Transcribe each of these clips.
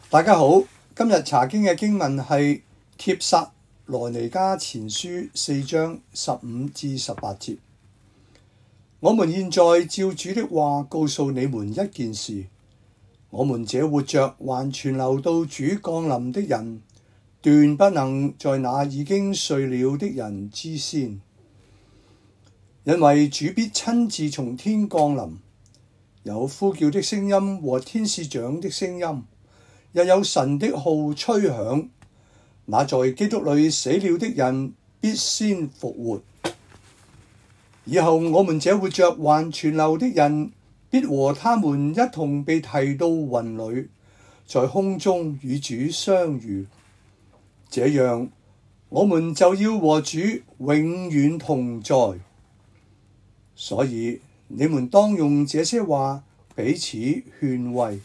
大家好，今日查經嘅經文係帖撒羅尼迦前書4章15至18節。我們現在照主的話告訴你們一件事：我們這活着還存留到主降臨的人，斷不能在那已經睡了的人之先，因為主必親自從天降臨，有呼叫的聲音和天使長的聲音，又有神的號吹響，那在基督裏死了的人必先復活。以後我們這活着還存留的人，必和他們一同被提到雲裏，在空中與主相遇。這樣，我們就要和主永遠同在。所以你們當用這些話彼此勸慰。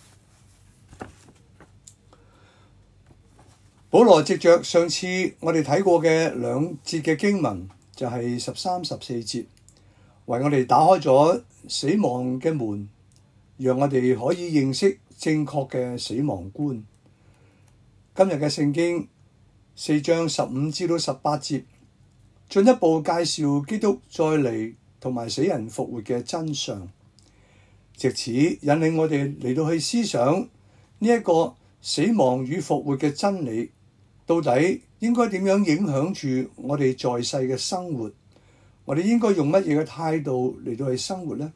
保羅藉着上次我哋睇過嘅兩節嘅經文，就係13、14節，為我哋打開咗死亡嘅門，讓我哋可以認識正確嘅死亡觀。今日嘅聖經4章15至到18節，進一步介紹基督再嚟同埋死人復活嘅真相，藉此引領我哋嚟到去思想呢一個死亡與復活嘅真理，到底應該點樣影響住我哋在世嘅生活？我哋應該用乜嘢嘅態度嚟到去生活呢？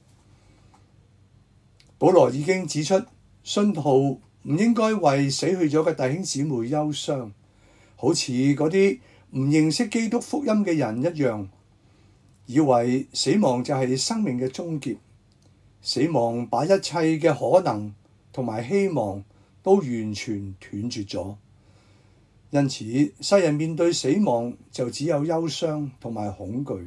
保羅已經指出，信徒唔應該為死去咗嘅弟兄姊妹憂傷，好似嗰啲唔認識基督福音嘅人一樣，以為死亡就係生命嘅終結，死亡把一切嘅可能同埋希望都完全斷絕咗。因此，世人面對死亡就只有憂傷同埋恐懼。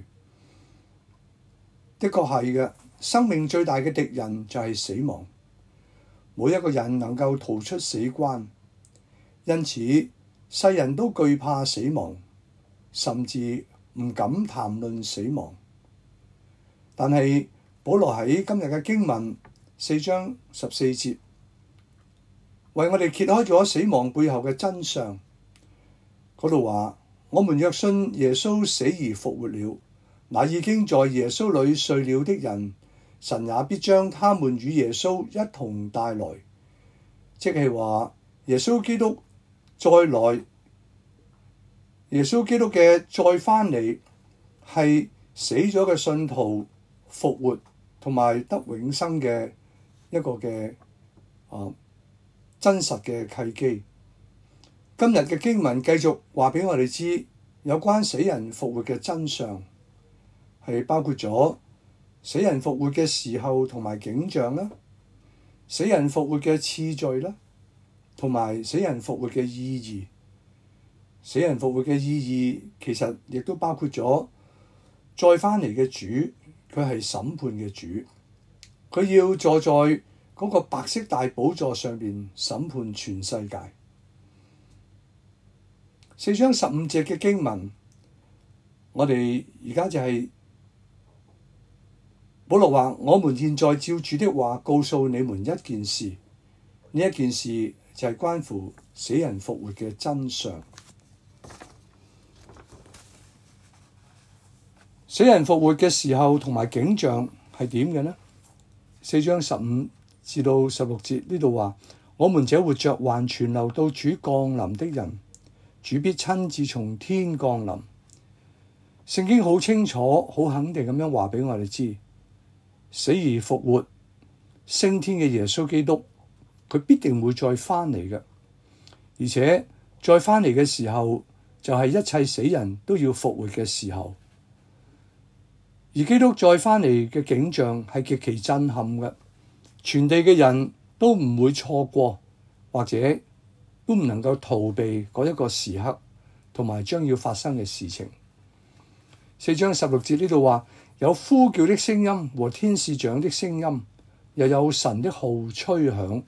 的確係嘅，生命最大嘅敵人就係死亡。冇一個人能夠逃出死關，因此世人都懼怕死亡，甚至唔敢談論死亡。但係保羅喺今日嘅經文4章14節，為我哋揭開咗死亡背後嘅真相。嗰度話：我們若信耶穌死而復活了，那已經在耶穌裏睡了的人，神也必將他們與耶穌一同帶來。即係話耶穌基督再來，耶穌基督嘅再返嚟係死咗嘅信徒復活同埋得永生嘅一個嘅真實嘅契機。今日嘅經文繼續話俾我哋知，有關死人復活嘅真相，係包括咗死人復活嘅時候同埋景象啦，死人復活嘅次序啦，同埋死人復活嘅意義。死人復活嘅意義其實亦都包括咗再返嚟嘅主，佢係審判嘅主，佢要坐在嗰個白色大寶座上邊審判全世界。4章15節嘅經文，我哋而家就係保羅話：我們現在照主的話告訴你們一件事，呢一件事就係關乎死人復活嘅真相。死人復活嘅時候同埋景象係點嘅呢？4章15至到16節呢度話：我們這活着還存留到主降臨的人，主必親自從天降臨。聖經好清楚、好肯定咁樣話俾我哋知，死而復活、升天嘅耶穌基督，佢必定會再返嚟嘅。而且再返嚟嘅時候，就係一切死人都要復活嘅時候。而基督再返嚟嘅景象係極其震撼嘅，全地嘅人都唔會錯過，或者都唔能夠逃避嗰一個時刻，同埋將要發生嘅事情。4章16節呢度話：有呼叫的聲音和天使長的聲音，又有神的號吹響。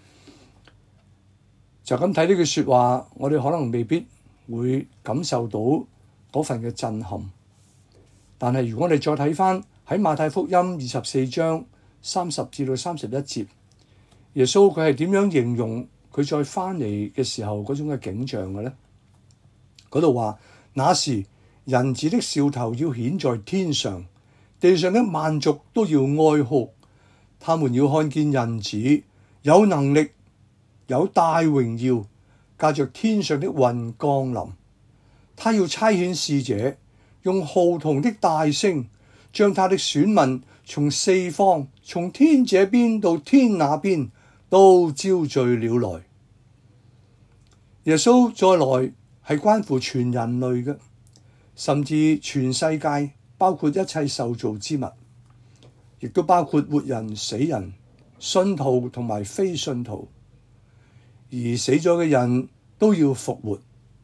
就咁睇呢句說話，我哋可能未必會感受到嗰份嘅震撼。但係如果我哋再睇返喺馬太福音24章30至到31節，耶穌佢係點樣形容佢再翻嚟嘅時候嗰種嘅景象嘅呢？嗰度話，那時人子的兆頭要顯在天上，地上的萬族都要哀哭，他們要看見人子有能力，有大榮耀，駕着天上的雲降臨。他要差遣使者，用號筒的大聲，將他的選民從四方，從天這邊到天那邊，都招聚了來。耶穌再來係關乎全人類嘅，甚至全世界，包括一切受造之物，亦都包括活人、死人、信徒同埋非信徒。而死咗嘅人都要復活，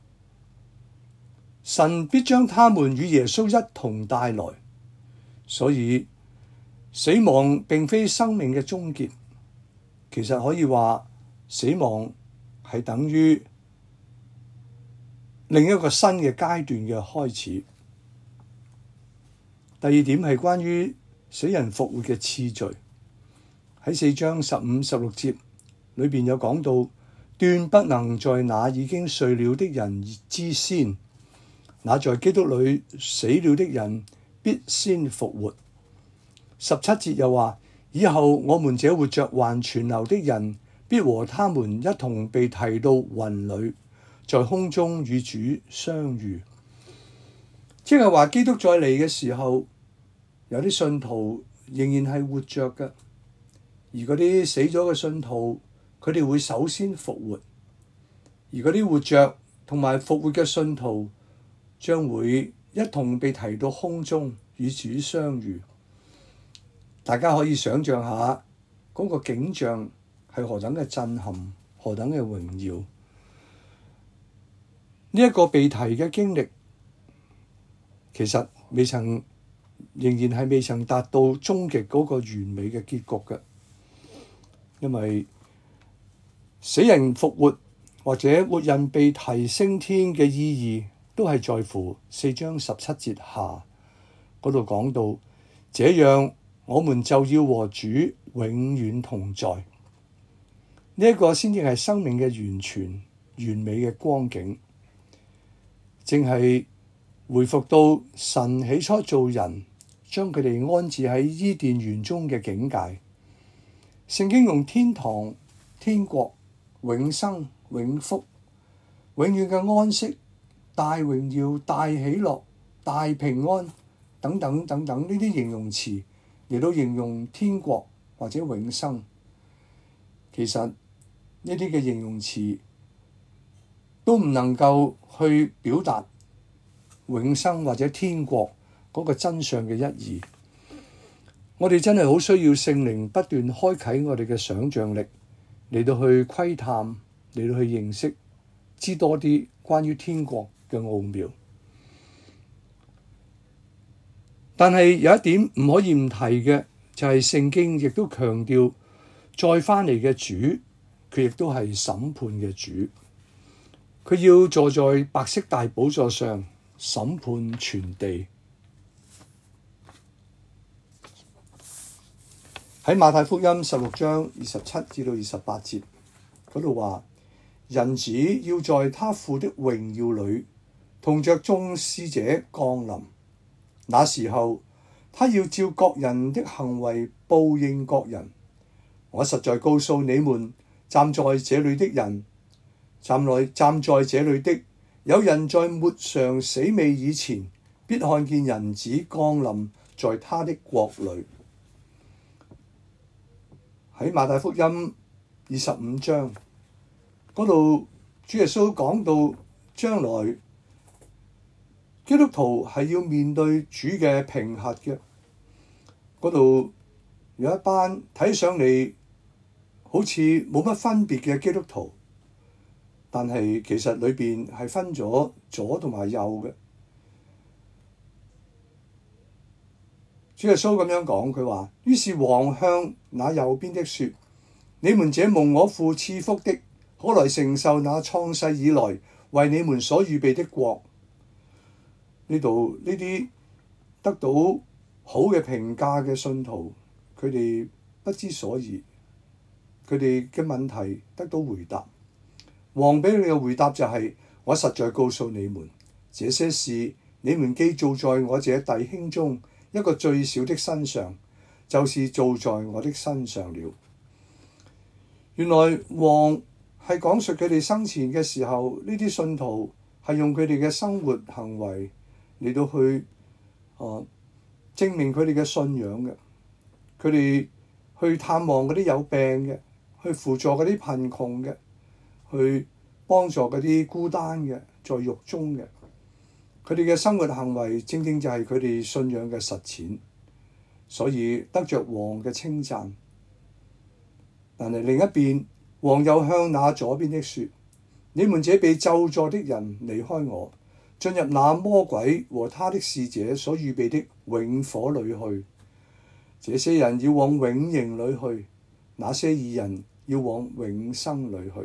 神必將他們與耶穌一同帶來。所以死亡並非生命嘅終結，其實可以話死亡係等於另一個新嘅階段嘅開始。第二點係關於死人復活嘅次序，喺4章15、16節裏邊有講到，斷不能在那已經睡了的人之先，那在基督裏死了的人必先復活。17節又話，以後我們這活着還存留的人，必和他們一同被提到雲裏，在空中與主相遇。即係話基督再嚟嘅時候，有啲信徒仍然係活着嘅，而嗰啲死咗嘅信徒，佢哋會首先復活，而嗰啲活着同埋復活嘅信徒將會一同被提到空中與主相遇。大家可以想像下嗰個景象係何等嘅震撼，何等嘅榮耀。呢一個被提嘅經歷，其實仍然係未曾達到終極嗰個完美嘅結局嘅，因為死人復活或者活人被提升天嘅意義，都係在乎4章17節下嗰度講到，這樣我們就要和主永遠同在。呢一個先至係生命嘅完全完美嘅光景，正係回復到神起初造人，將佢哋安置喺伊甸園中嘅境界。聖經用天堂、天國、永生、永福、永遠嘅安息、大榮耀、大喜樂、大平安等等等等呢啲形容詞嚟到形容天國或者永生。其實呢啲嘅形容詞都唔能夠去表達永生或者天國嗰個真相嘅一義。我哋真係好需要聖靈不斷開啟我哋嘅想像力，嚟到去窺探，嚟到去認識，知多啲關於天國嘅奧妙。但係有一點唔可以唔提嘅，就係聖經亦都強調再翻嚟嘅主，佢亦都係審判嘅主，佢要坐在白色大寶座上審判全地。喺馬太福音16章27至到28節嗰度話，人子要在他父的榮耀裏同着眾使者降臨，那時候他要照各人的行為報應各人。我實在告訴你們，站在這裏的人，站在這裏的，有人在末常死未以前，必看見人子降臨在他的國裏。喺馬太福音25章嗰度，主耶穌講到將來基督徒係要面對主嘅評核嘅。嗰度有一班睇上嚟好似冇乜分別嘅基督徒，但係其實裏邊係分咗左同埋右嘅。主耶穌咁樣講，佢話：於是王向那右邊的說，你們這蒙我父賜福的，可來承受那創世以來為你們所預備的國。呢度呢啲得到好嘅評價嘅信徒，佢哋不知所以，佢哋嘅問題得到回答。 王俾你嘅回答就係：我實在告訴你們，這些事你們既做在我這弟兄中一個最小的身上，就是做在我的身上了。原來王係講述佢哋生前嘅時候，呢啲信徒係用佢哋嘅生活行為嚟到去證明佢哋嘅信仰嘅。佢哋去探望嗰啲有病嘅，去輔助嗰啲貧窮嘅，去幫助嗰啲孤單嘅，在獄中嘅。佢哋嘅生活行為正正就係佢哋信仰嘅實踐，所以得着王嘅稱讚。但係另一邊，王又向那左邊的說：你們這被咒詛的人，離開我，進入那魔鬼和他的使者所預備的永火裏去。這些人要往永刑裏去，那些義人要往永生裏去。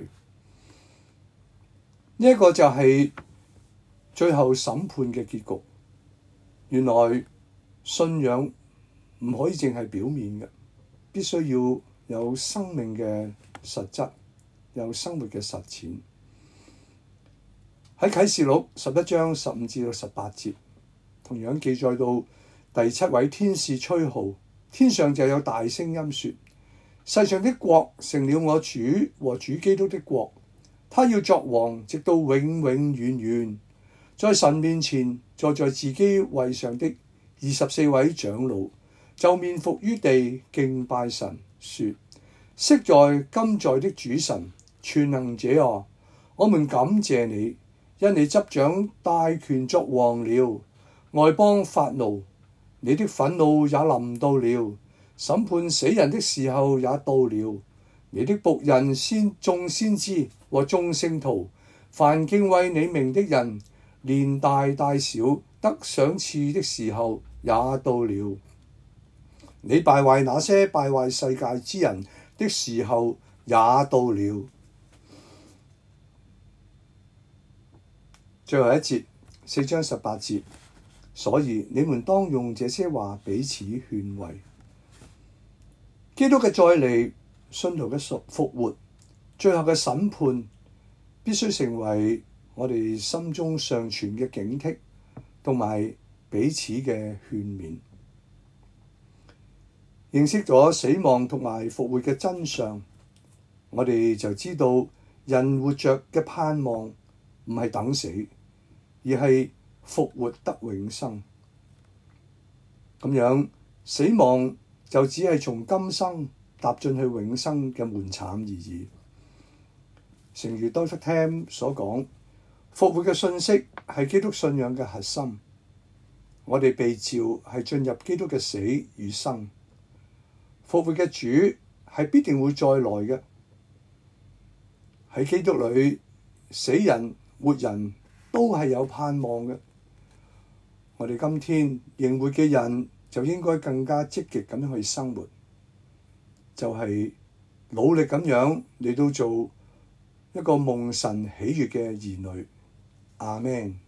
呢一個就係最後審判嘅結局。原來信仰唔可以淨係表面嘅，必須要有生命嘅實質，有生活嘅實踐。喺啟示錄11章15至18節，同樣記載到第7位天使吹號，天上就有大聲音說：世上的國成了我主和主基督的國，他要作王，直到永永遠遠。在神面前坐在自己位上的24位長老，就面伏於地敬拜神，說：昔在今在的主神，全能者啊，我們感謝你，因你執掌大權作王了。外邦發怒，你的憤怒也臨到了，審判死人的時候也到了。你的僕人眾先知和眾聖徒，凡敬畏你名的人，連大帶小得賞賜的時候也到了。你敗壞那些敗壞世界之人的時候也到了。最後一節，4章18節，所以你們當用這些話彼此勸慰。基督嘅再嚟，信徒嘅復活，最後嘅審判，必須成為我哋心中常存嘅警惕，同埋彼此嘅勸勉。認識咗死亡同埋復活嘅真相，我哋就知道人活着嘅盼望唔係等死，而係復活得永生。咁樣死亡就只係從今生踏進去永生嘅門檻而已。誠如多福聽所講，復活嘅信息係基督信仰嘅核心。我哋被召係進入基督嘅死與生。復活嘅主係必定會再來嘅。喺基督裏，死人活人都係有盼望嘅。我哋今天仍活嘅人就應該更加積極咁樣去生活，就係努力咁樣嚟到做一個蒙神喜悅嘅兒女。阿們。